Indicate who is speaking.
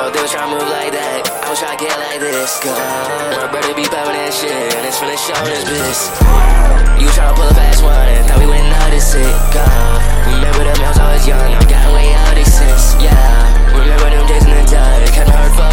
Speaker 1: know they was tryna move like that. I was tryna get like this. God, my brother be poppin' that shit, and it's finna show this bitch. You tryna pull a fast one, and thought we wouldn't notice it. God, remember them I was always young, I'm gotten way out of since. Yeah, remember them days in the dark, kinda hard for